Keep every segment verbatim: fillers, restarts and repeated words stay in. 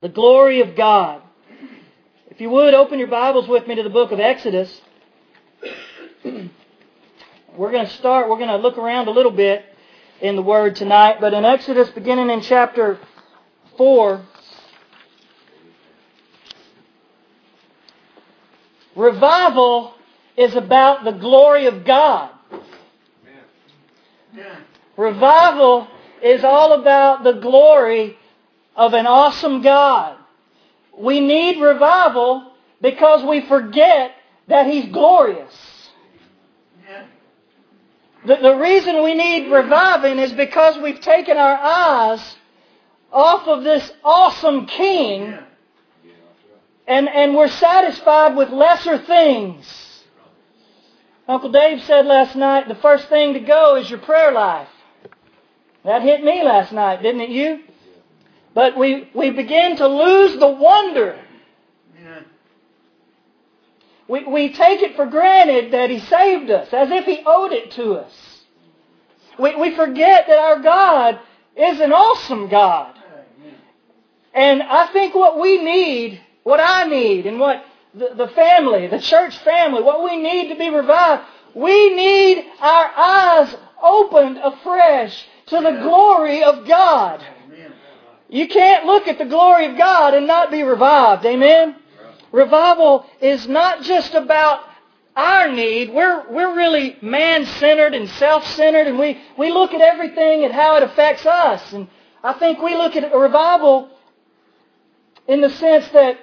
The glory of God. If you would, open your Bibles with me to the book of Exodus. We're going to start, we're going to look around a little bit in the Word tonight. But in Exodus, beginning in chapter four, revival is about the glory of God. Revival is all about the glory of an awesome God. We need revival because we forget that He's glorious. The, the reason we need reviving is because we've taken our eyes off of this awesome King and, and we're satisfied with lesser things. Uncle Dave said last night, the first thing to go is your prayer life. That hit me last night, didn't it you? But we, we begin to lose the wonder. We, we take it for granted that He saved us, as if He owed it to us. We, we forget that our God is an awesome God. And I think what we need, what I need, and what the, the family, the church family, what we need to be revived, we need our eyes opened afresh to the glory of God. You can't look at the glory of God and not be revived. Amen? Revival is not just about our need. We're, we're really man-centered and self-centered, and we, we look at everything and how it affects us. And I think we look at a revival in the sense that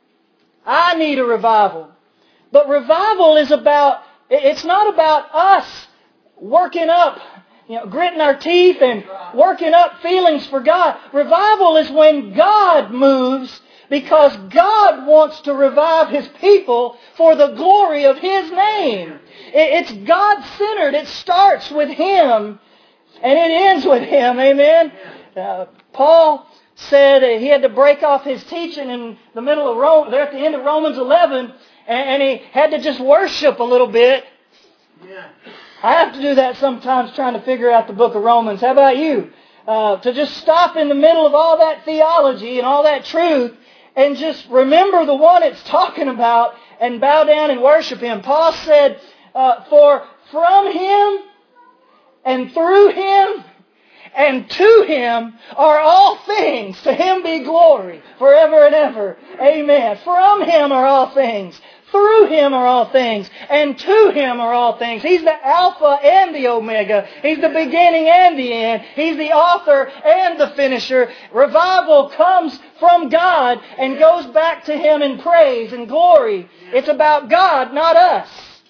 I need a revival. But revival is about, it's not about us working up, you know, gritting our teeth and working up feelings for God. Revival is when God moves because God wants to revive His people for the glory of His name. It's God-centered. It starts with Him and it ends with Him. Amen? Uh, Paul said he had to break off his teaching in the middle of Rome, there at the end of Romans eleven, and he had to just worship a little bit. Yeah. I have to do that sometimes trying to figure out the book of Romans. How about you? Uh, to just stop in the middle of all that theology and all that truth and just remember the one it's talking about and bow down and worship Him. Paul said, uh, for from Him and through Him and to Him are all things. To Him be glory forever and ever. Amen. From Him are all things. Through Him are all things, and to Him are all things. He's the Alpha and the Omega. He's the beginning and the end. He's the author and the finisher. Revival comes from God and goes back to Him in praise and glory. It's about God, not us.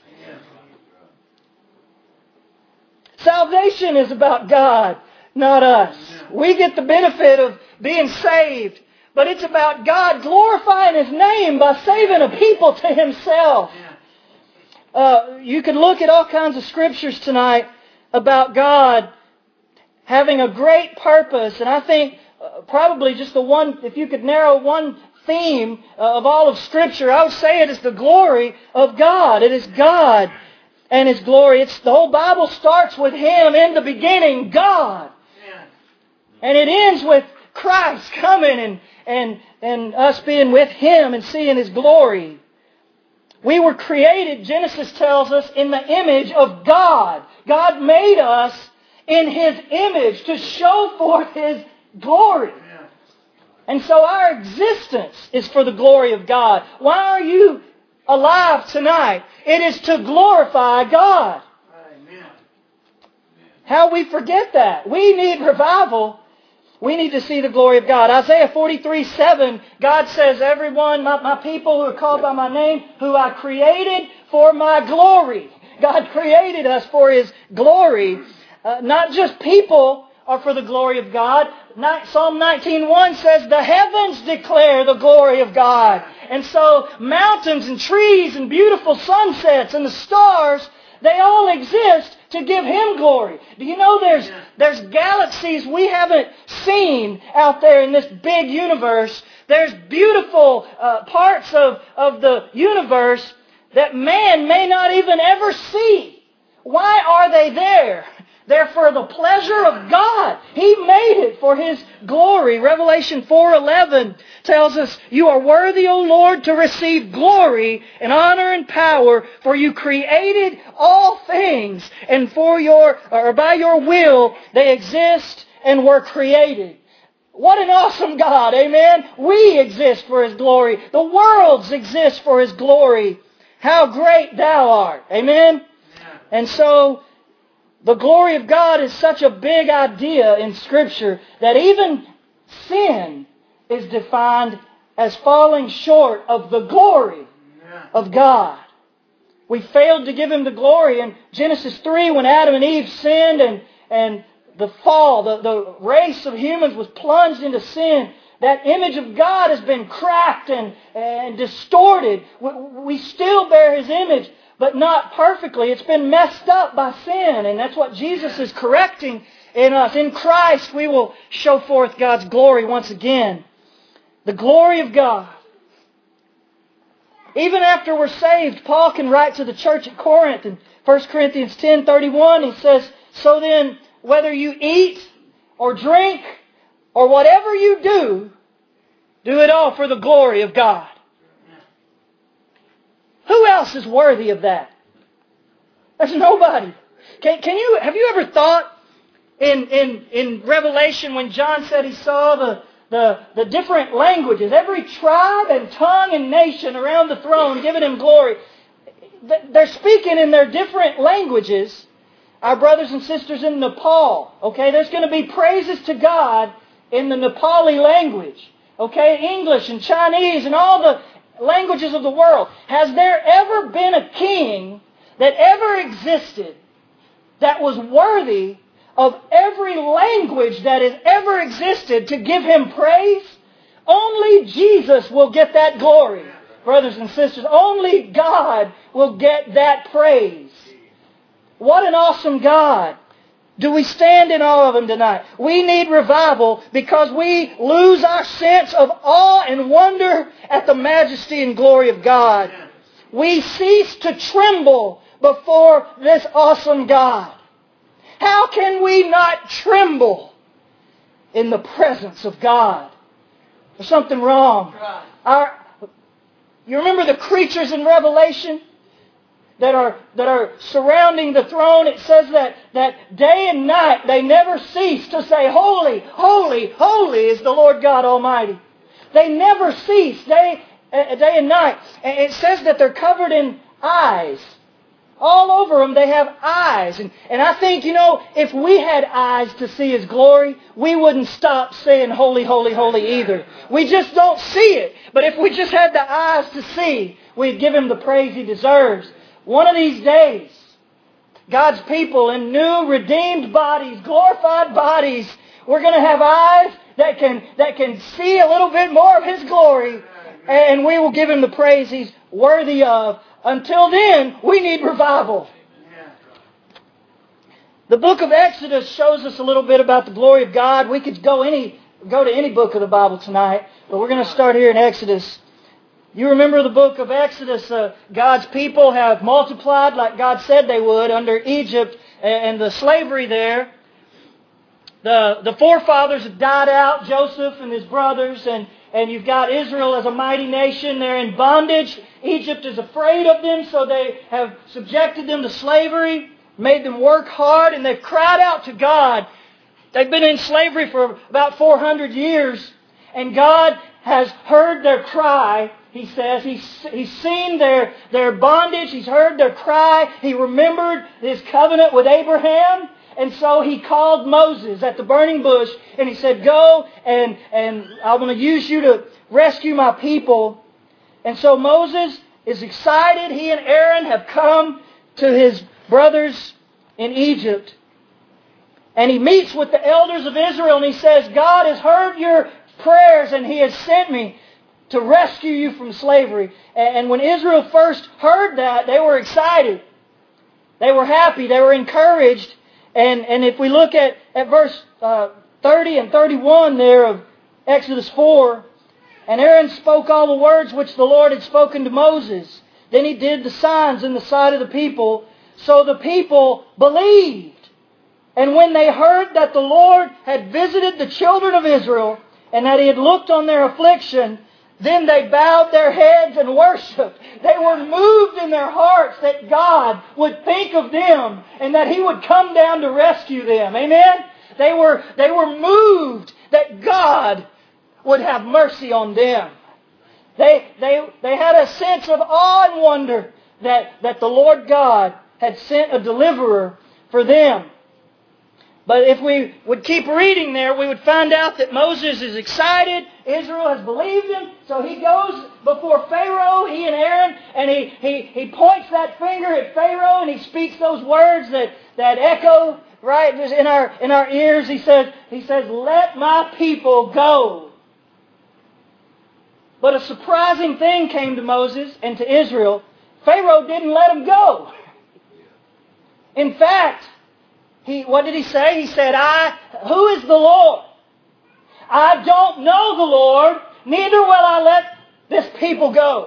Salvation is about God, not us. We get the benefit of being saved. But it's about God glorifying His name by saving a people to Himself. Uh, you can look at all kinds of scriptures tonight about God having a great purpose. And I think uh, probably just the one, if you could narrow one theme uh, of all of Scripture, I would say it is the glory of God. It is God and His glory. It's the whole Bible starts with Him in the beginning, God. And it ends with Christ coming and And, and us being with Him and seeing His glory. We were created, Genesis tells us, in the image of God. God made us in His image to show forth His glory. Yeah. And so our existence is for the glory of God. Why are you alive tonight? It is to glorify God. Amen. How we forget that. We need revival. We need to see the glory of God. Isaiah forty-three seven, God says, everyone, my, my people who are called by my name, who I created for my glory. God created us for His glory. Uh, not just people are for the glory of God. Psalm nineteen one says, the heavens declare the glory of God. And so mountains and trees and beautiful sunsets and the stars, they all exist to give Him glory. Do you know there's there's galaxies we haven't seen out there in this big universe? There's beautiful uh, parts of, of the universe that man may not even ever see. Why are they there? They're for the pleasure of God. He made it for His glory. Revelation four eleven tells us, "You are worthy, O Lord, to receive glory and honor and power, for You created all things, and for your or by Your will they exist and were created." What an awesome God, amen? We exist for His glory. The worlds exist for His glory. How great Thou art, amen? And so, the glory of God is such a big idea in Scripture that even sin is defined as falling short of the glory of God. We failed to give Him the glory in Genesis three when Adam and Eve sinned and, and the fall, the, the race of humans was plunged into sin. That image of God has been cracked and, and distorted. We, we still bear His image, but not perfectly. It's been messed up by sin, and that's what Jesus is correcting in us. In Christ, we will show forth God's glory once again. The glory of God. Even after we're saved, Paul can write to the church at Corinth in First Corinthians ten thirty-one. He says, "So then, whether you eat or drink or whatever you do, do it all for the glory of God." Who else is worthy of that? There's nobody. Can, can you have you ever thought in, in, in Revelation when John said he saw the, the, the different languages, every tribe and tongue and nation around the throne giving Him glory? They're speaking in their different languages. Our brothers and sisters in Nepal, okay, there's going to be praises to God in the Nepali language. Okay, English and Chinese and all the languages of the world. Has there ever been a king that ever existed that was worthy of every language that has ever existed to give Him praise? Only Jesus will get that glory, brothers and sisters. Only God will get that praise. What an awesome God. Do we stand in awe of Him tonight? We need revival because we lose our sense of awe and wonder at the majesty and glory of God. We cease to tremble before this awesome God. How can we not tremble in the presence of God? There's something wrong. Our, you remember the creatures in Revelation? That are that are surrounding the throne? It says that, that day and night they never cease to say, "Holy, holy, holy is the Lord God Almighty." They never cease, day, uh, day and night. And it says that they're covered in eyes. All over them they have eyes. And, and I think, you know, if we had eyes to see His glory, we wouldn't stop saying holy, holy, holy either. We just don't see it. But if we just had the eyes to see, we'd give Him the praise He deserves. One of these days, God's people in new redeemed bodies, glorified bodies, we're going to have eyes that can that can see a little bit more of His glory, and we will give Him the praise He's worthy of. Until then, we need revival. The book of Exodus shows us a little bit about the glory of God. We could go any go to any book of the Bible tonight, but we're going to start here in Exodus. You remember the book of Exodus, uh, God's people have multiplied like God said they would under Egypt and the slavery there. The, the forefathers have died out, Joseph and his brothers, and, and you've got Israel as a mighty nation. They're in bondage. Egypt is afraid of them, so they have subjected them to slavery, made them work hard, and they've cried out to God. They've been in slavery for about four hundred years, and God has heard their cry. He says he's, he's seen their, their bondage. He's heard their cry. He remembered His covenant with Abraham. And so He called Moses at the burning bush and He said, "Go and, and I'm going to use you to rescue my people." And so Moses is excited. He and Aaron have come to his brothers in Egypt. And he meets with the elders of Israel and he says, "God has heard your prayers and He has sent me to rescue you from slavery." And when Israel first heard that, they were excited. They were happy. They were encouraged. And, and if we look at, at verse uh, thirty and thirty-one there of Exodus four, "And Aaron spoke all the words which the Lord had spoken to Moses. Then he did the signs in the sight of the people. So the people believed And when they heard that the Lord had visited the children of Israel and that He had looked on their affliction, then they bowed their heads and worshipped. They were moved in their hearts that God would think of them and that He would come down to rescue them. Amen? They were, they were moved that God would have mercy on them. They, they, they had a sense of awe and wonder that, that the Lord God had sent a deliverer for them. But if we would keep reading there, we would find out that Moses is excited. Israel has believed him. So he goes before Pharaoh, he and Aaron, and he, he, he points that finger at Pharaoh and he speaks those words that, that echo right in our, in our ears. He says, he says, "Let my people go." But a surprising thing came to Moses and to Israel. Pharaoh didn't let them go. In fact, He, what did he say? He said, I, who is the Lord? I don't know the Lord, neither will I let this people go.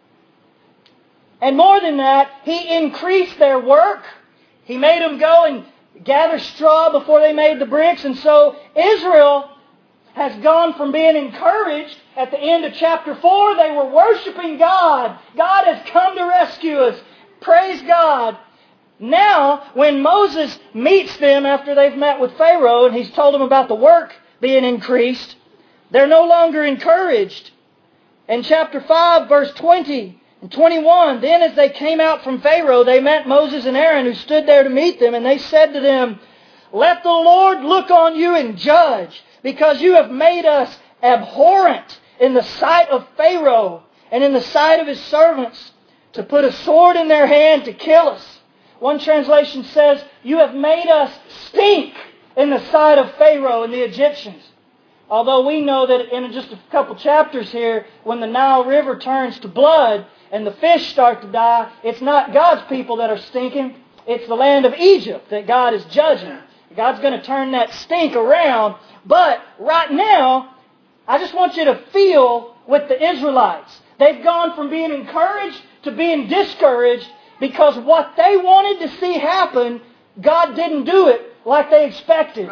And more than that, He increased their work. He made them go and gather straw before they made the bricks. And so Israel has gone from being encouraged at the end of chapter four. They were worshiping God. God has come to rescue us. Praise God. Now, when Moses meets them after they've met with Pharaoh and he's told them about the work being increased, they're no longer encouraged. In chapter five, verse twenty and twenty-one, "Then as they came out from Pharaoh, they met Moses and Aaron who stood there to meet them, and they said to them, 'Let the Lord look on you and judge, because you have made us abhorrent in the sight of Pharaoh and in the sight of his servants, to put a sword in their hand to kill us.' One translation says, 'You have made us stink in the sight of Pharaoh and the Egyptians.'" Although we know that in just a couple chapters here, when the Nile River turns to blood and the fish start to die, it's not God's people that are stinking. It's the land of Egypt that God is judging. God's going to turn that stink around. But right now, I just want you to feel with the Israelites. They've gone from being encouraged to being discouraged, because what they wanted to see happen, God didn't do it like they expected.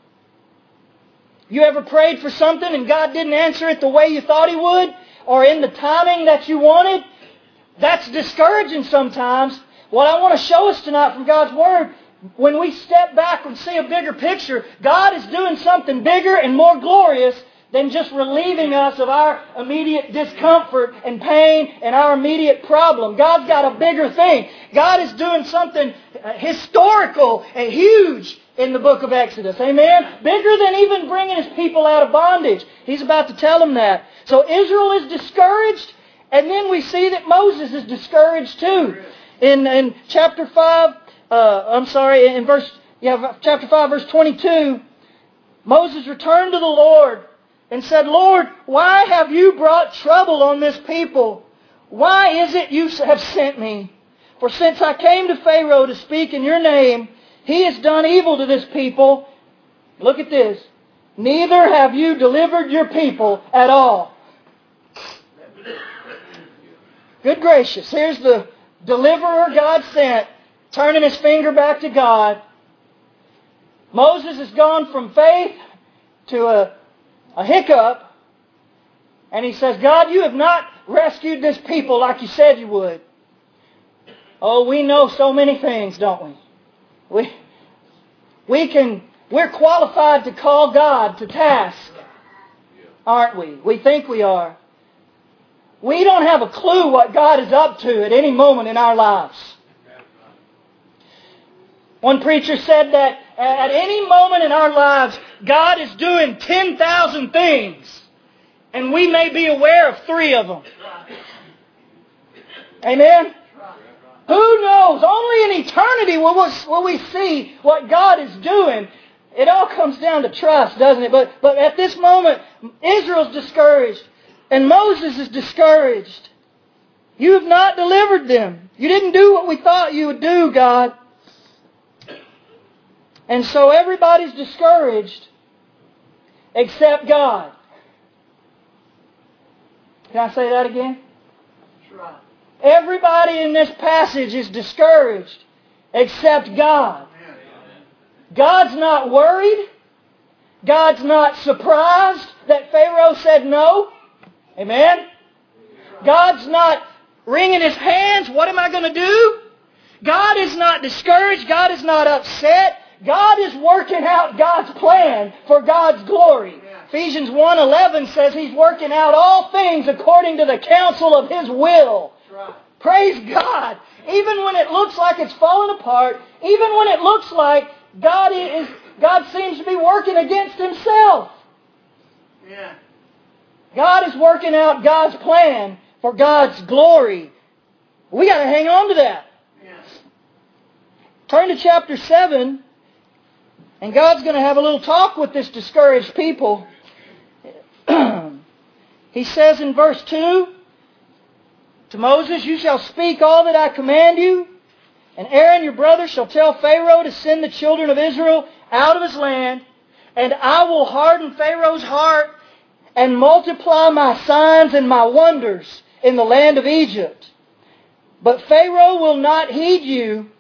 You ever prayed for something and God didn't answer it the way you thought He would? Or in the timing that you wanted? That's discouraging sometimes. What I want to show us tonight from God's Word, when we step back and see a bigger picture, God is doing something bigger and more glorious than just relieving us of our immediate discomfort and pain and our immediate problem. God's got a bigger thing. God is doing something historical and huge in the book of Exodus. Amen? Bigger than even bringing His people out of bondage. He's about to tell them that. So Israel is discouraged, and then we see that Moses is discouraged too. In, in chapter five, uh, I'm sorry, in verse, yeah, chapter five, verse twenty-two, Moses returned to the Lord and said, "Lord, why have you brought trouble on this people? Why is it you have sent me? For since I came to Pharaoh to speak in your name, he has done evil to this people." Look at this. "Neither have you delivered your people at all." Good gracious. Here's the deliverer God sent, turning his finger back to God. Moses has gone from faith to a A hiccup, and he says, "God, you have not rescued this people like you said you would." Oh, we know so many things, don't we? We, we can, we're qualified to call God to task, aren't we? We think we are. We don't have a clue what God is up to at any moment in our lives. One preacher said that at any moment in our lives, God is doing ten thousand things, and we may be aware of three of them. Amen? Who knows? Only in eternity will we, will we see what God is doing. It all comes down to trust, doesn't it? But, but at this moment, Israel's discouraged, and Moses is discouraged. You have not delivered them. You didn't do what we thought you would do, God. And so everybody's discouraged except God. Can I say that again? That's right. Everybody in this passage is discouraged except God. God's not worried. God's not surprised that Pharaoh said no. Amen? God's not wringing His hands. What am I going to do? God is not discouraged. God is not upset. God is working out God's plan for God's glory. Ephesians one eleven says He's working out all things according to the counsel of His will. Praise God. Even when it looks like it's falling apart, even when it looks like God is, God seems to be working against Himself. Yeah. God is working out God's plan for God's glory. We got to hang on to that. Yes. Turn to chapter seven, and God's going to have a little talk with this discouraged people. He says in verse two, to Moses, you shall speak all that I command you, and Aaron your brother shall tell Pharaoh to send the children of Israel out of his land, and I will harden Pharaoh's heart and multiply my signs and my wonders in the land of Egypt. But Pharaoh will not heed you,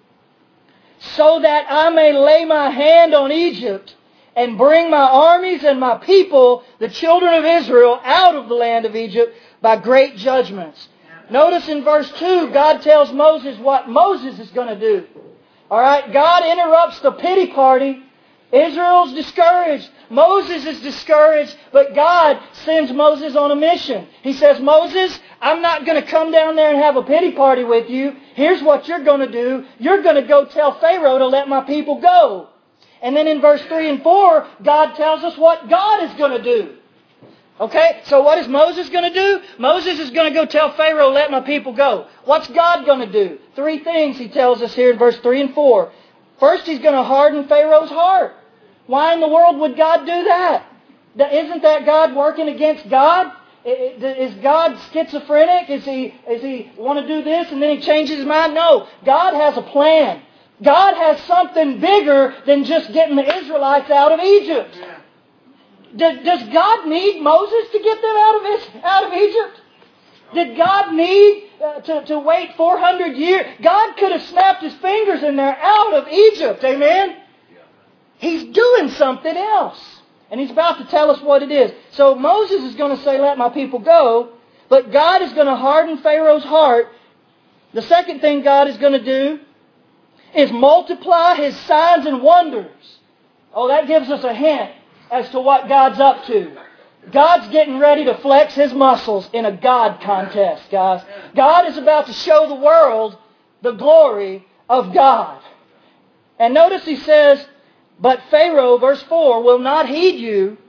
so that I may lay my hand on Egypt and bring my armies and my people, the children of Israel, out of the land of Egypt by great judgments. Notice in verse two, God tells Moses what Moses is going to do. All right, God interrupts the pity party. Israel's discouraged. Moses is discouraged, but God sends Moses on a mission. He says, Moses, I'm not going to come down there and have a pity party with you. Here's what you're going to do. You're going to go tell Pharaoh to let my people go. And then in verse three and four, God tells us what God is going to do. Okay, so what is Moses going to do? Moses is going to go tell Pharaoh, let my people go. What's God going to do? Three things He tells us here in verse three and four. First, He's going to harden Pharaoh's heart. Why in the world would God do that? Isn't that God working against God? Is God schizophrenic? Is He, is he want to do this and then He changes His mind? No, God has a plan. God has something bigger than just getting the Israelites out of Egypt. Yeah. Does God need Moses to get them out of, out of Egypt? Did God need uh, to, to wait four hundred years? God could have snapped His fingers and they're out of Egypt. Amen? Yeah. He's doing something else. And He's about to tell us what it is. So Moses is going to say, let my people go. But God is going to harden Pharaoh's heart. The second thing God is going to do is multiply His signs and wonders. Oh, that gives us a hint as to what God's up to. God's getting ready to flex His muscles in a God contest, guys. God is about to show the world the glory of God. And notice He says, but Pharaoh, verse four, will not heed you,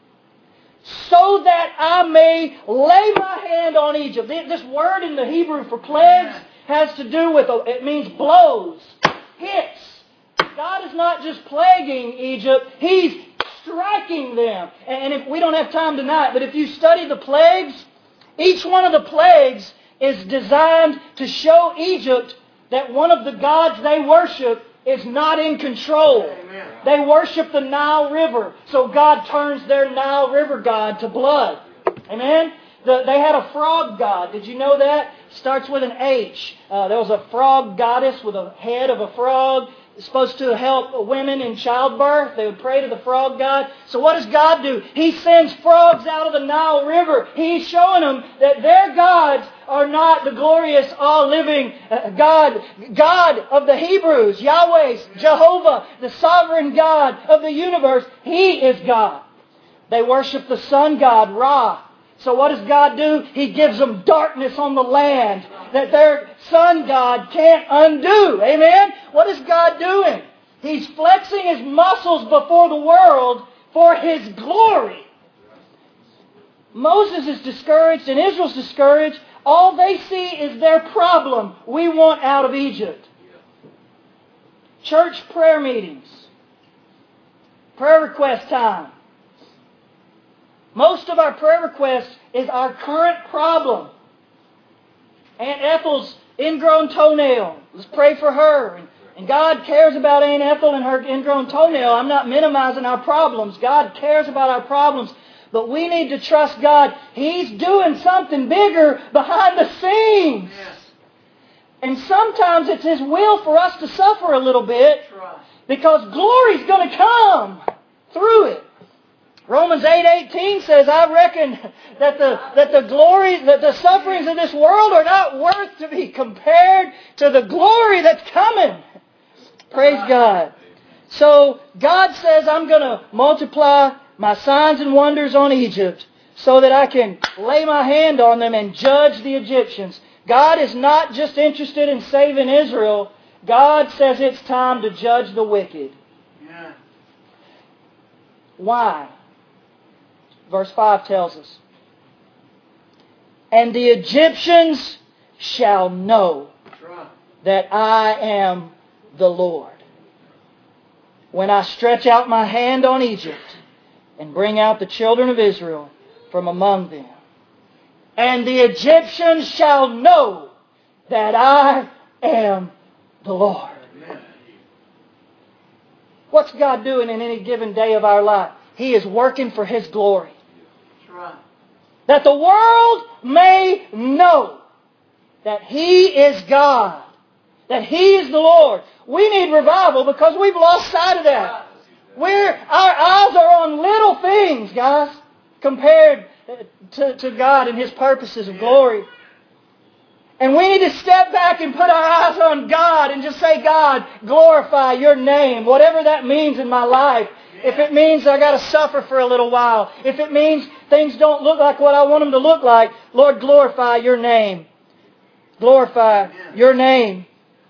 so that I may lay my hand on Egypt. This word in the Hebrew for plagues has to do with, it means blows. Hits. God is not just plaguing Egypt, He's striking them. And if we don't have time tonight, but if you study the plagues, each one of the plagues is designed to show Egypt that one of the gods they worship is not in control. Amen. They worship the Nile River, so God turns their Nile River god to blood. Amen? The, they had a frog god. Did you know that? Starts with an H. Uh, there was a frog goddess with a head of a frog. It's supposed to help women in childbirth. They would pray to the frog god. So what does God do? He sends frogs out of the Nile River. He's showing them that their gods are not the glorious, all-living uh, God. God of the Hebrews, Yahweh, Jehovah, the sovereign God of the universe. He is God. They worship the sun god, Ra. So what does God do? He gives them darkness on the land that their sun god can't undo. Amen? What is God doing? He's flexing His muscles before the world for His glory. Moses is discouraged and Israel's discouraged. All they see is their problem. We want out of Egypt. Church prayer meetings. Prayer request time. Most of our prayer requests is our current problem. Aunt Ethel's ingrown toenail. Let's pray for her. And, and God cares about Aunt Ethel and her ingrown toenail. I'm not minimizing our problems. God cares about our problems. But we need to trust God. He's doing something bigger behind the scenes. Yes. And sometimes it's His will for us to suffer a little bit. Because glory's going to come through it. Romans eight eighteen says, I reckon that the that the glory, that the sufferings of this world are not worth to be compared to the glory that's coming. Praise God. So God says, I'm going to multiply my signs and wonders on Egypt so that I can lay my hand on them and judge the Egyptians. God is not just interested in saving Israel. God says it's time to judge the wicked. Yeah. Why? Verse five tells us, and the Egyptians shall know that I am the Lord, when I stretch out my hand on Egypt and bring out the children of Israel from among them. And the Egyptians shall know that I am the Lord. What's God doing in any given day of our life? He is working for His glory. That the world may know that He is God. That He is the Lord. We need revival because we've lost sight of that. We're, our eyes are on little things, guys, compared to, to God and His purposes of glory. And we need to step back and put our eyes on God and just say, God, glorify Your name, whatever that means in my life. If it means I got to suffer for a little while, if it means things don't look like what I want them to look like, Lord, glorify Your name. Glorify Your name.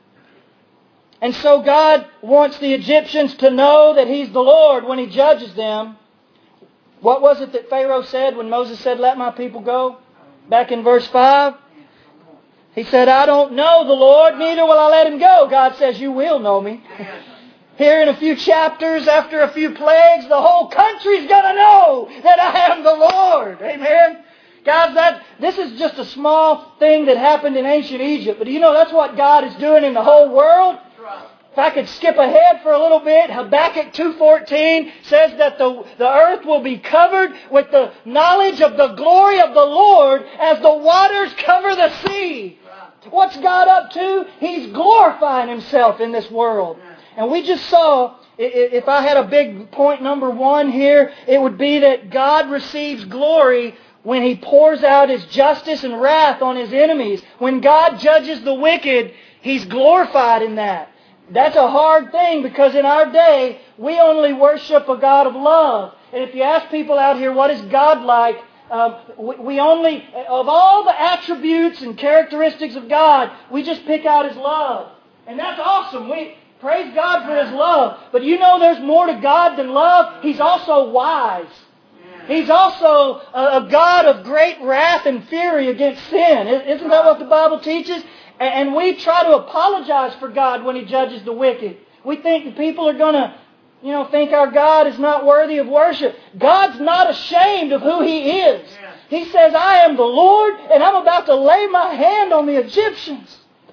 And so God wants the Egyptians to know that He's the Lord when He judges them. What was it that Pharaoh said when Moses said, let my people go? Back in verse five. He said, I don't know the Lord, neither will I let him go. God says, you will know me. Here in a few chapters, after a few plagues, the whole country's going to know that I am the Lord. Amen. Guys, that, this is just a small thing that happened in ancient Egypt. But do you know that's what God is doing in the whole world? If I could skip ahead for a little bit, Habakkuk two fourteen says that the, the earth will be covered with the knowledge of the glory of the Lord as the waters cover the sea. What's God up to? He's glorifying Himself in this world. And we just saw, if I had a big point number one here, it would be that God receives glory when He pours out His justice and wrath on His enemies. When God judges the wicked, He's glorified in that. That's a hard thing because in our day, we only worship a God of love. And if you ask people out here, what is God like? Um, we, we only, of all the attributes and characteristics of God, we just pick out His love. And that's awesome. We praise God for His love. But you know there's more to God than love. He's also wise. He's also a, a God of great wrath and fury against sin. Isn't that what the Bible teaches? And we try to apologize for God when He judges the wicked. We think the people are going to, you know, think our God is not worthy of worship. God's not ashamed of who He is. He says, I am the Lord, and I'm about to lay my hand on the Egyptians.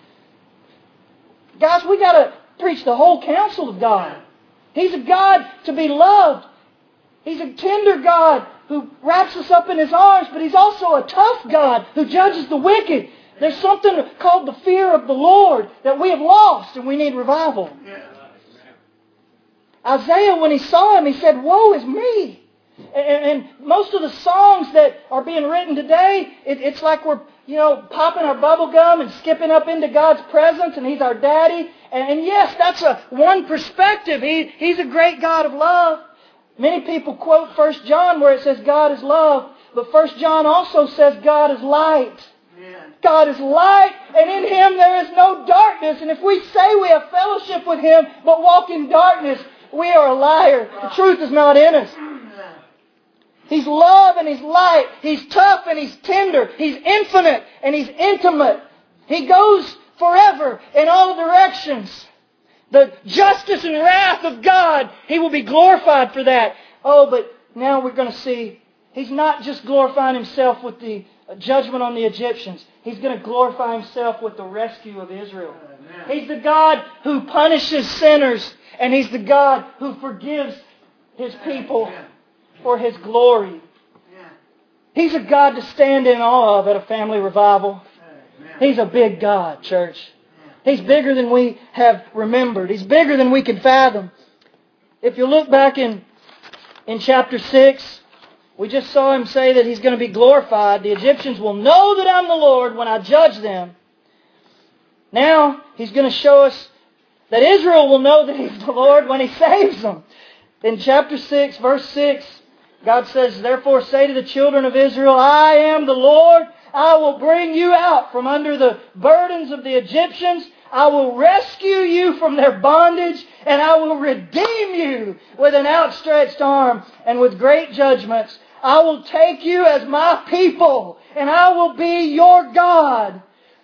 Guys, we got to preach the whole counsel of God. He's a God to be loved. He's a tender God who wraps us up in His arms, but He's also a tough God who judges the wicked. There's something called the fear of the Lord that we have lost and we need revival. Yeah. Isaiah, when he saw Him, he said, woe is me. And, and most of the songs that are being written today, it, it's like we're, you know, popping our bubble gum and skipping up into God's presence and He's our daddy. And, and yes, that's a one perspective. He, he's a great God of love. Many people quote First John where it says God is love. But First John also says God is light. God is light, and in Him there is no darkness. And if we say we have fellowship with Him, but walk in darkness, we are a liar. The truth is not in us. He's love and He's light. He's tough and He's tender. He's infinite and He's intimate. He goes forever in all directions. The justice and wrath of God, He will be glorified for that. Oh, but now we're going to see He's not just glorifying Himself with the judgment on the Egyptians. He's going to glorify Himself with the rescue of Israel. Amen. He's the God who punishes sinners, and He's the God who forgives His people Amen. For His glory. Amen. He's a God to stand in awe of at a family revival. Amen. He's a big God, church. He's bigger than we have remembered. He's bigger than we can fathom. If you look back in, in chapter six, we just saw Him say that He's going to be glorified. The Egyptians will know that I'm the Lord when I judge them. Now, He's going to show us that Israel will know that He's the Lord when He saves them. In chapter six, verse six, God says, "Therefore say to the children of Israel, I am the Lord. I will bring you out from under the burdens of the Egyptians. I will rescue you from their bondage, and I will redeem you with an outstretched arm and with great judgments. I will take you as my people, and I will be your God.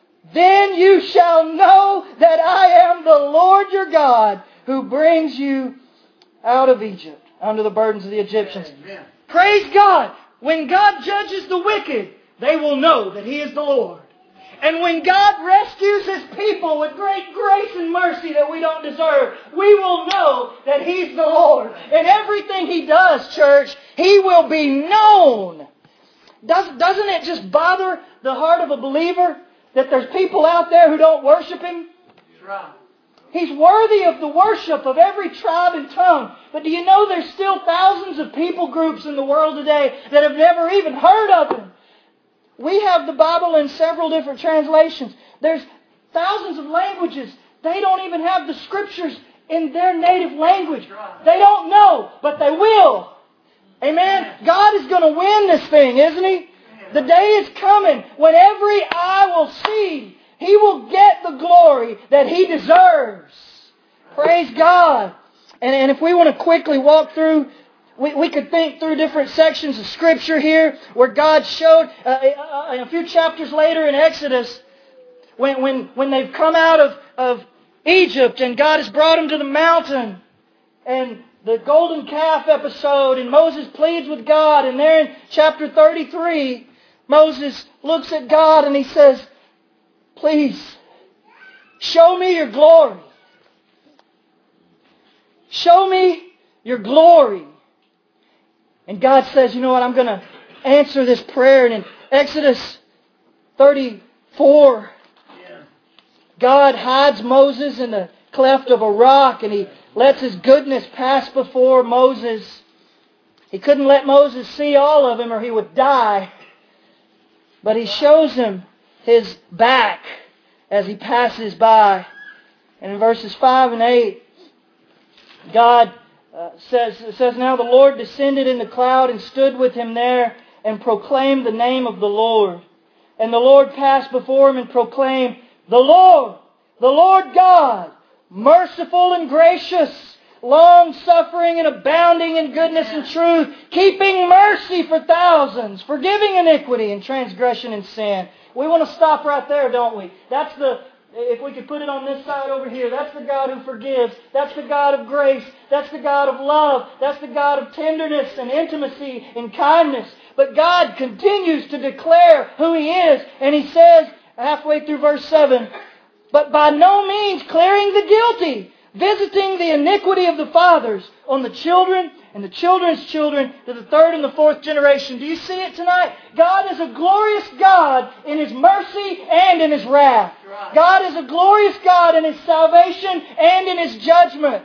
Then you shall know that I am the Lord your God, who brings you out of Egypt, under the burdens of the Egyptians." Amen. Praise God! When God judges the wicked, they will know that He is the Lord. And when God rescues His people with great grace and mercy that we don't deserve, we will know that He's the Lord. And everything He does, church, He will be known. Does, doesn't it just bother the heart of a believer that there's people out there who don't worship Him? Right. He's worthy of the worship of every tribe and tongue. But do you know there's still thousands of people groups in the world today that have never even heard of Him? We have the Bible in several different translations. There's thousands of languages. They don't even have the Scriptures in their native language. They don't know, but they will. Amen? God is going to win this thing, isn't He? The day is coming when every eye will see. He will get the glory that He deserves. Praise God. And, and if we want to quickly walk through, we, we could think through different sections of Scripture here where God showed, uh, uh, a few chapters later in Exodus, when, when, when they've come out of, of Egypt and God has brought them to the mountain, and the golden calf episode, and Moses pleads with God, and there in chapter thirty-three, Moses looks at God and he says, "Please, show me your glory. Show me your glory." And God says, "You know what, I'm going to answer this prayer." And in Exodus thirty-four, God hides Moses in the cleft of a rock, and He lets His goodness pass before Moses. He couldn't let Moses see all of Him or he would die. But He shows him His back as He passes by. And in verses five and eight, God uh, says, it says, "Now the Lord descended in the cloud and stood with him there and proclaimed the name of the Lord. And the Lord passed before him and proclaimed, 'The Lord, the Lord God, merciful and gracious, long-suffering and abounding in goodness and truth, keeping mercy for thousands, forgiving iniquity and transgression and sin.'" We want to stop right there, don't we? That's the, if we could put it on this side over here, that's the God who forgives. That's the God of grace. That's the God of love. That's the God of tenderness and intimacy and kindness. But God continues to declare who He is. And He says, halfway through verse seven, "But by no means clearing the guilty, visiting the iniquity of the fathers on the children and the children's children to the third and the fourth generation." Do you see it tonight? God is a glorious God in His mercy and in His wrath. God is a glorious God in His salvation and in His judgment.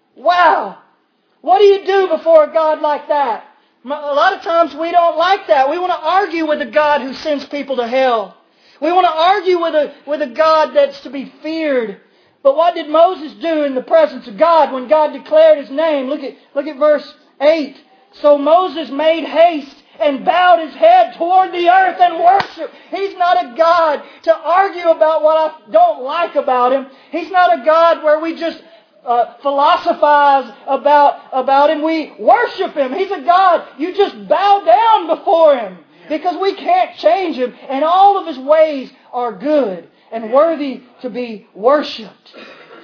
Wow! What do you do before a God like that? A lot of times we don't like that. We want to argue with a God who sends people to hell. We want to argue with a, with a God that's to be feared. But what did Moses do in the presence of God when God declared His name? Look at, look at verse eight. "So Moses made haste and bowed his head toward the earth and worshiped." He's not a God to argue about what I don't like about Him. He's not a God where we just uh, philosophize about, about Him. We worship Him. He's a God you just bow down before Him because we can't change Him. And all of His ways are good and worthy to be worshipped.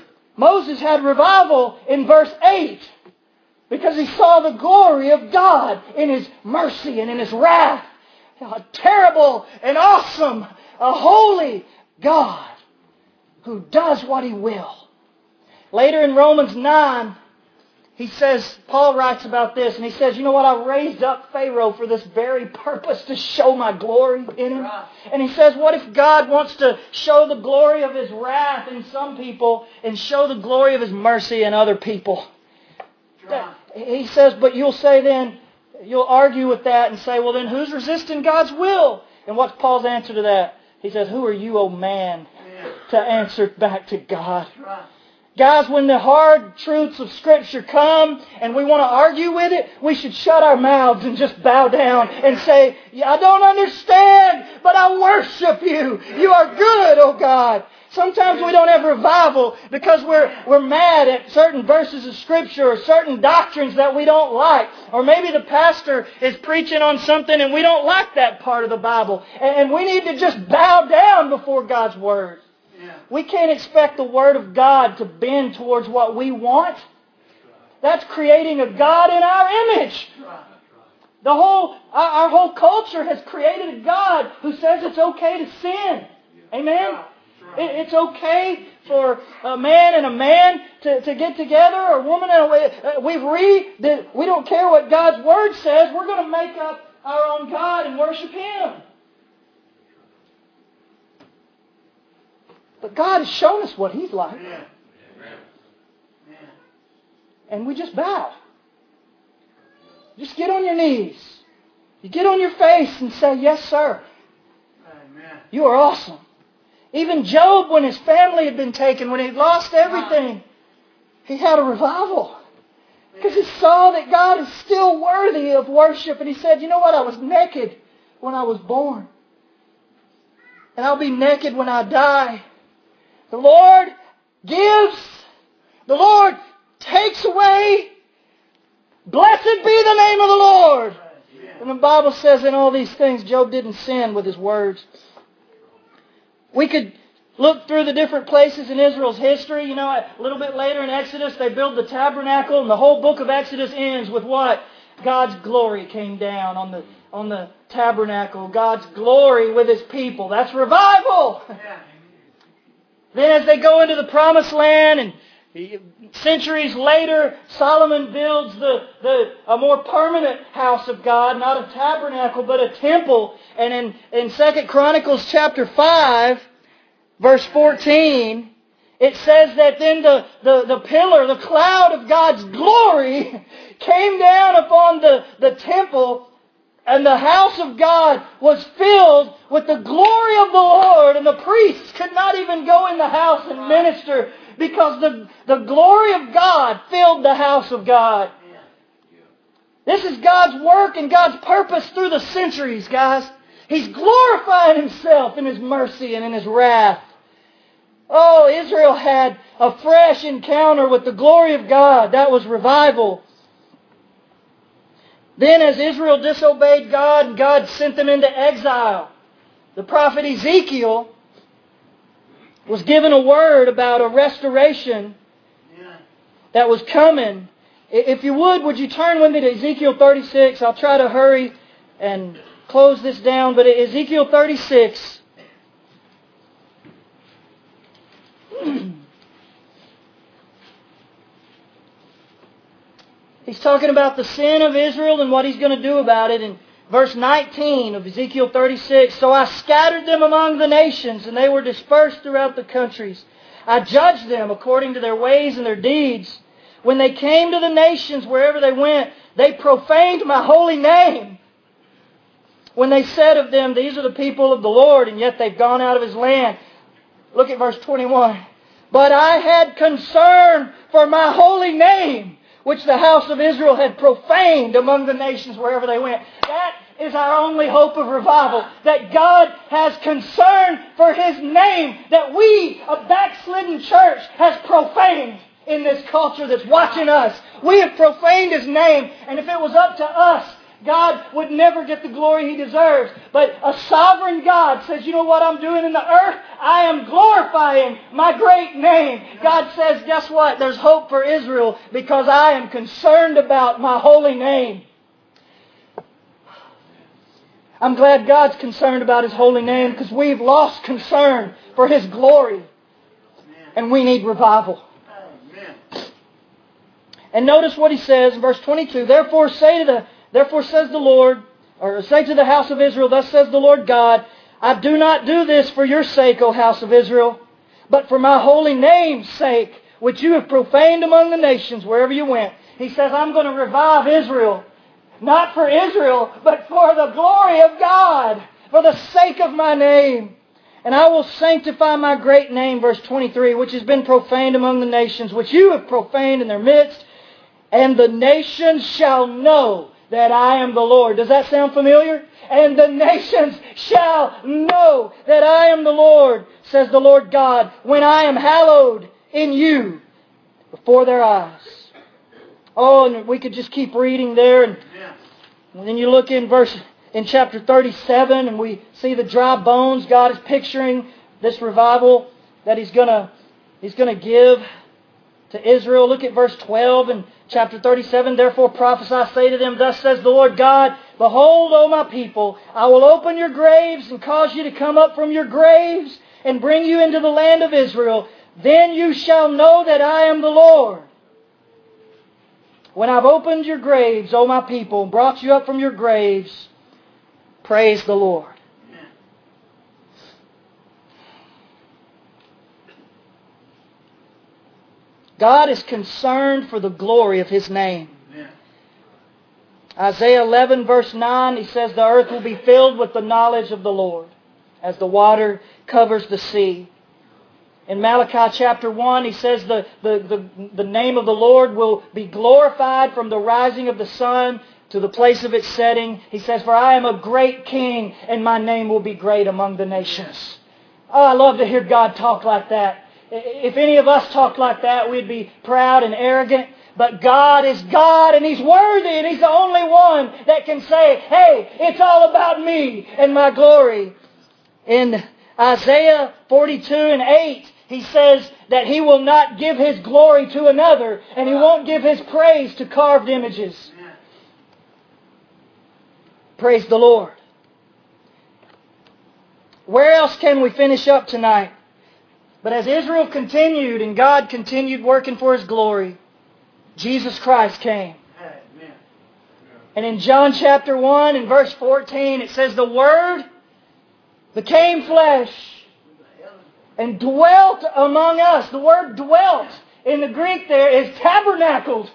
Moses had revival in verse eight because he saw the glory of God in His mercy and in His wrath. A terrible and awesome, a holy God who does what He will. Later in Romans nine, he says, Paul writes about this, and he says, you know what, I raised up Pharaoh for this very purpose, to show my glory in him. And he says, what if God wants to show the glory of His wrath in some people and show the glory of His mercy in other people? That, he says, but you'll say then, you'll argue with that and say, well then who's resisting God's will? And what's Paul's answer to that? He says, who are you, O man, to answer back to God? Guys, when the hard truths of Scripture come and we want to argue with it, we should shut our mouths and just bow down and say, I don't understand, but I worship you. You are good, oh God. Sometimes we don't have revival because we're we're mad at certain verses of Scripture or certain doctrines that we don't like. Or maybe the pastor is preaching on something and we don't like that part of the Bible. And we need to just bow down before God's Word. We can't expect the Word of God to bend towards what we want. That's creating a God in our image. The whole, our, our whole culture has created a God who says it's okay to sin. Amen? It, it's okay for a man and a man to, to get together, or a woman and a... We've read that we don't care what God's Word says. We're going to make up our own God and worship Him. But God has shown us what He's like. Yeah. And we just bow. Just get on your knees. You get on your face and say, yes, sir. Amen. You are awesome. Even Job, when his family had been taken, when he lost everything, he had a revival. Because he saw that God is still worthy of worship. And he said, you know what? I was naked when I was born. And I'll be naked when I die. The Lord gives. The Lord takes away. Blessed be the name of the Lord. And the Bible says in all these things, Job didn't sin with his words. We could look through the different places in Israel's history. You know, a little bit later in Exodus, they build the tabernacle. And the whole book of Exodus ends with what? God's glory came down on the, on the tabernacle. God's glory with His people. That's revival. Yeah. Then as they go into the promised land, and centuries later, Solomon builds the, the a more permanent house of God, not a tabernacle, but a temple. And in, in Second Chronicles chapter five, verse fourteen, it says that then the, the, the pillar, the cloud of God's glory came down upon the, the temple. And the house of God was filled with the glory of the Lord. And the priests could not even go in the house and minister because the, the glory of God filled the house of God. This is God's work and God's purpose through the centuries, guys. He's glorifying Himself in His mercy and in His wrath. Oh, Israel had a fresh encounter with the glory of God. That was revival. Then as Israel disobeyed God and God sent them into exile, the prophet Ezekiel was given a word about a restoration that was coming. If you would, would you turn with me to Ezekiel thirty-six? I'll try to hurry and close this down. But Ezekiel thirty-six... He's talking about the sin of Israel and what He's going to do about it. In verse nineteen of Ezekiel thirty-six, so I scattered them among the nations, and they were dispersed throughout the countries. I judged them according to their ways and their deeds. When they came to the nations, wherever they went, they profaned my holy name. When they said of them, these are the people of the Lord, and yet they've gone out of His land. Look at verse twenty-one. But I had concern for my holy name, which the house of Israel had profaned among the nations wherever they went. That is our only hope of revival. That God has concern for His name that we, a backslidden church, has profaned in this culture that's watching us. We have profaned His name, and if it was up to us, God would never get the glory He deserves. But a sovereign God says, you know what I'm doing in the earth? I am glorifying my great name. God says, guess what? There's hope for Israel because I am concerned about my holy name. I'm glad God's concerned about His holy name because we've lost concern for His glory. And we need revival. And notice what He says in verse twenty-two. Therefore say to the, therefore says the Lord, or say to the house of Israel, thus says the Lord God, I do not do this for your sake, O house of Israel, but for my holy name's sake, which you have profaned among the nations wherever you went. He says, I'm going to revive Israel. Not for Israel, but for the glory of God, for the sake of my name. And I will sanctify my great name, verse twenty-three, which has been profaned among the nations, which you have profaned in their midst. And the nations shall know that I am the Lord. Does that sound familiar? And the nations shall know that I am the Lord, says the Lord God, when I am hallowed in you before their eyes. Oh, and we could just keep reading there. And, and then you look in verse in chapter thirty-seven, and we see the dry bones. God is picturing this revival that He's gonna He's gonna give to Israel. Look at verse twelve in chapter thirty-seven. Therefore prophesy, say to them, thus says the Lord God, behold, O my people, I will open your graves and cause you to come up from your graves and bring you into the land of Israel. Then you shall know that I am the Lord. When I've opened your graves, O my people, and brought you up from your graves, praise the Lord. God is concerned for the glory of His name. Amen. Isaiah eleven verse nine, He says, the earth will be filled with the knowledge of the Lord as the water covers the sea. In Malachi chapter one, He says the, the, the, the name of the Lord will be glorified from the rising of the sun to the place of its setting. He says, for I am a great king, and my name will be great among the nations. Oh, I love to hear God talk like that. If any of us talked like that, we'd be proud and arrogant. But God is God, and He's worthy, and He's the only one that can say, hey, it's all about me and my glory. In Isaiah forty-two and eight, He says that He will not give His glory to another, and He won't give His praise to carved images. Praise the Lord. Where else can we finish up tonight? But as Israel continued and God continued working for His glory, Jesus Christ came. Amen. And in John chapter one and verse fourteen, it says, the Word became flesh and dwelt among us. The word dwelt in the Greek there is tabernacled.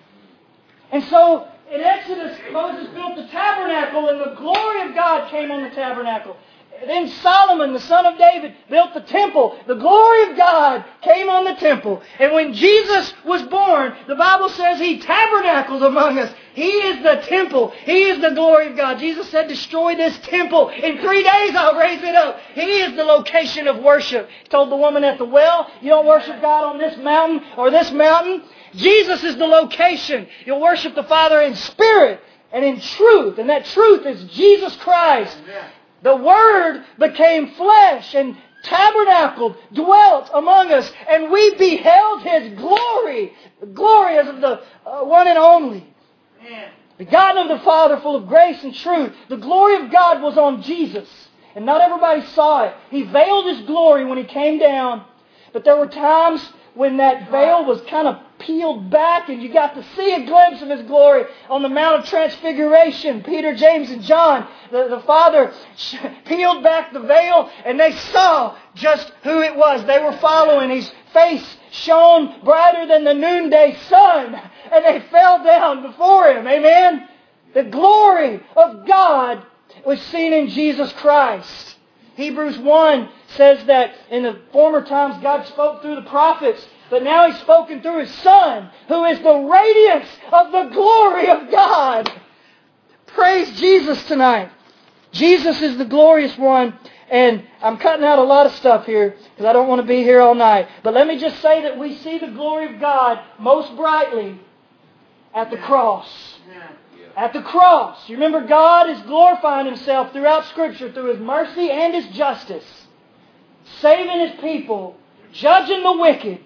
And so in Exodus, Moses built the tabernacle, and the glory of God came on the tabernacle. Then Solomon, the son of David, built the temple. The glory of God came on the temple. And when Jesus was born, the Bible says He tabernacled among us. He is the temple. He is the glory of God. Jesus said, destroy this temple. In three days I'll raise it up. He is the location of worship. He told the woman at the well, you don't worship God on this mountain or this mountain. Jesus is the location. You'll worship the Father in spirit and in truth. And that truth is Jesus Christ. Amen. The Word became flesh and tabernacled, dwelt among us, and we beheld His glory. The glory as of the uh, one and only. Amen. Begotten of the Father, full of grace and truth. The glory of God was on Jesus. And not everybody saw it. He veiled His glory when He came down. But there were times when that veil was kind of peeled back and you got to see a glimpse of His glory on the Mount of Transfiguration. Peter, James, and John, the, the Father peeled back the veil and they saw just who it was. They were following. His face shone brighter than the noonday sun, and they fell down before Him. Amen? The glory of God was seen in Jesus Christ. Hebrews one says that in the former times God spoke through the prophets, but now He's spoken through His Son, who is the radiance of the glory of God. Praise Jesus tonight. Jesus is the glorious one. And I'm cutting out a lot of stuff here because I don't want to be here all night. But let me just say that we see the glory of God most brightly at the cross. At the cross. You remember, God is glorifying Himself throughout Scripture through His mercy and His justice. Saving His people. Judging the wicked.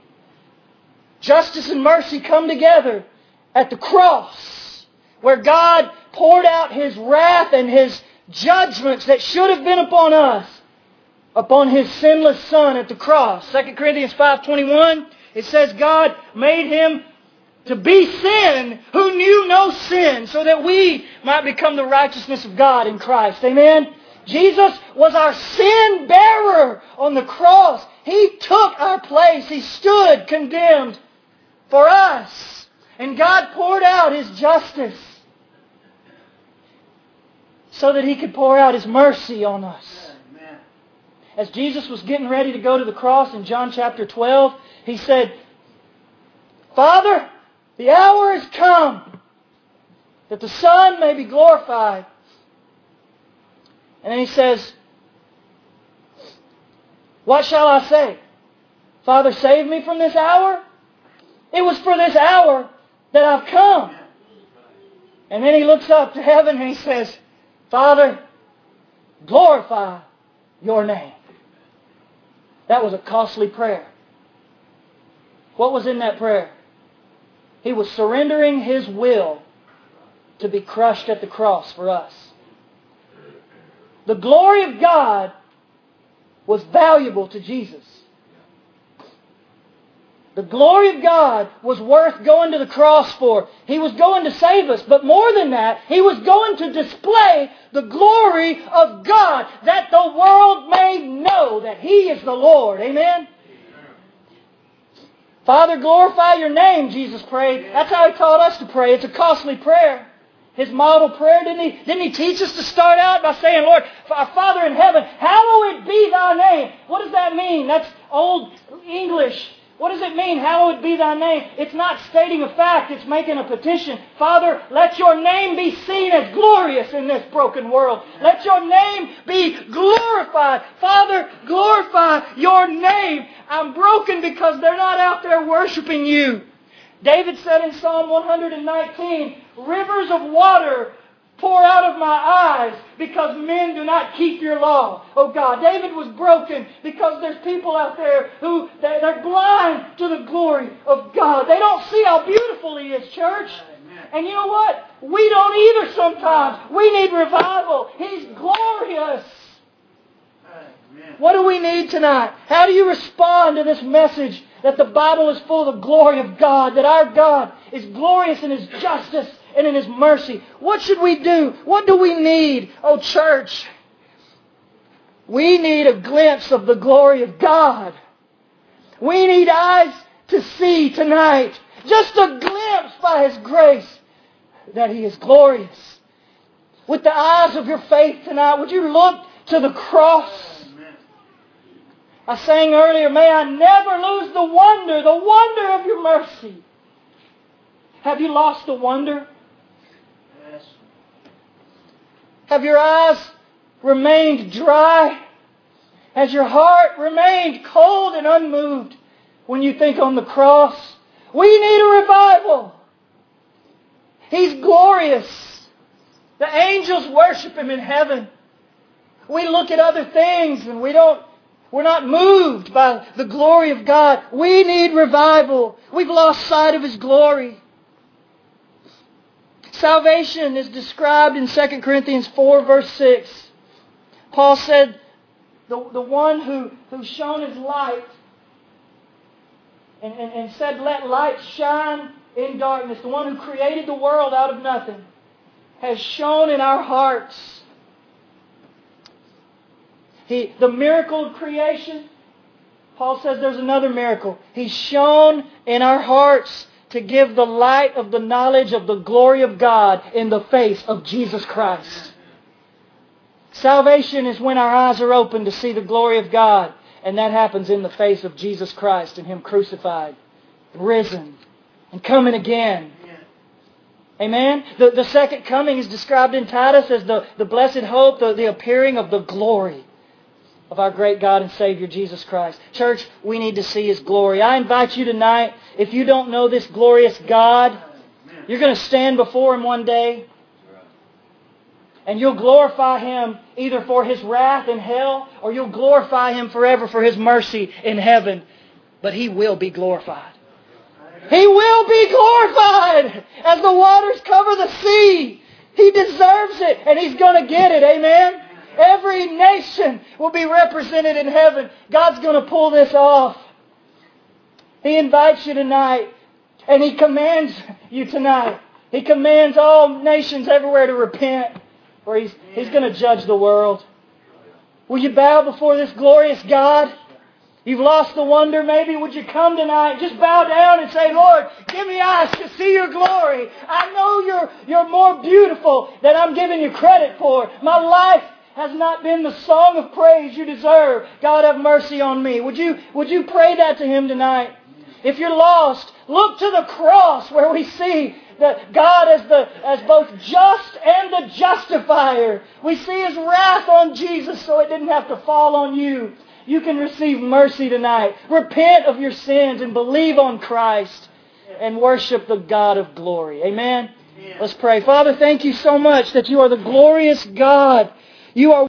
Justice and mercy come together at the cross, where God poured out His wrath and His judgments that should have been upon us, upon His sinless Son at the cross. Second Corinthians five twenty-one, it says God made Him to be sin who knew no sin, so that we might become the righteousness of God in Christ. Amen? Jesus was our sin bearer on the cross. He took our place. He stood condemned for us. And God poured out His justice so that He could pour out His mercy on us. Amen. As Jesus was getting ready to go to the cross in John chapter twelve, He said, Father, the hour has come that the Son may be glorified. And then He says, what shall I say? Father, save me from this hour? It was for this hour that I've come. And then He looks up to heaven and He says, Father, glorify your name. That was a costly prayer. What was in that prayer? He was surrendering His will to be crushed at the cross for us. The glory of God was valuable to Jesus. The glory of God was worth going to the cross for. He was going to save us. But more than that, He was going to display the glory of God, that the world may know that He is the Lord. Amen? Father, glorify your name, Jesus prayed. That's how He taught us to pray. It's a costly prayer. His model prayer, didn't He, didn't He teach us to start out by saying, Lord, our Father in heaven, hallowed be Thy name. What does that mean? That's old English. What does it mean, hallowed be Thy name? It's not stating a fact, it's making a petition. Father, let your name be seen as glorious in this broken world. Let your name be glorified. Father, glorify your name. I'm broken because they're not out there worshiping you. David said in Psalm one nineteen, rivers of water pour out of my eyes because men do not keep your law. Oh God, David was broken because there's people out there who they're blind to the glory of God. They don't see how beautiful He is, church. Amen. And you know what? We don't either sometimes. We need revival. He's glorious. Amen. What do we need tonight? How do you respond to this message that the Bible is full of the glory of God, that our God is glorious in His justice and in His mercy? What should we do? What do we need? Oh, church, we need a glimpse of the glory of God. We need eyes to see tonight, just a glimpse by His grace, that He is glorious. With the eyes of your faith tonight, would you look to the cross? I sang earlier, may I never lose the wonder, the wonder of your mercy. Have you lost the wonder? Yes. Have your eyes remained dry? Has your heart remained cold and unmoved when you think on the cross? We need a revival. He's glorious. The angels worship Him in heaven. We look at other things and we don't We're not moved by the glory of God. We need revival. We've lost sight of His glory. Salvation is described in Second Corinthians four, verse six. Paul said, the, the one who, who shone His light and, and, and said, let light shine in darkness, the one who created the world out of nothing, has shone in our hearts. He, the miracle of creation, Paul says there's another miracle. He's shone in our hearts to give the light of the knowledge of the glory of God in the face of Jesus Christ. Salvation is when our eyes are open to see the glory of God. And that happens in the face of Jesus Christ and Him crucified, risen, and coming again. Amen? The, the second coming is described in Titus as the, the blessed hope, the, the appearing of the glory of our great God and Savior, Jesus Christ. Church, we need to see His glory. I invite you tonight, if you don't know this glorious God, you're going to stand before Him one day, and you'll glorify Him either for His wrath in hell, or you'll glorify Him forever for His mercy in heaven. But He will be glorified. He will be glorified as the waters cover the sea. He deserves it, and He's going to get it. Amen? Every nation will be represented in heaven. God's going to pull this off. He invites you tonight And He commands you tonight. He commands all nations everywhere to repent, for He's, he's going to judge the world. Will you bow before this glorious God? You've lost the wonder maybe. Would you come tonight? Just bow down and say, Lord, give me eyes to see Your glory. I know You're, you're more beautiful than I'm giving You credit for. My life has not been the song of praise You deserve. God, have mercy on me. Would you, would you pray that to Him tonight? If you're lost, look to the cross where we see that God as the as both just and the justifier. We see His wrath on Jesus so it didn't have to fall on you. You can receive mercy tonight. Repent of your sins and believe on Christ and worship the God of glory. Amen? Let's pray. Father, thank You so much that You are the glorious God. You are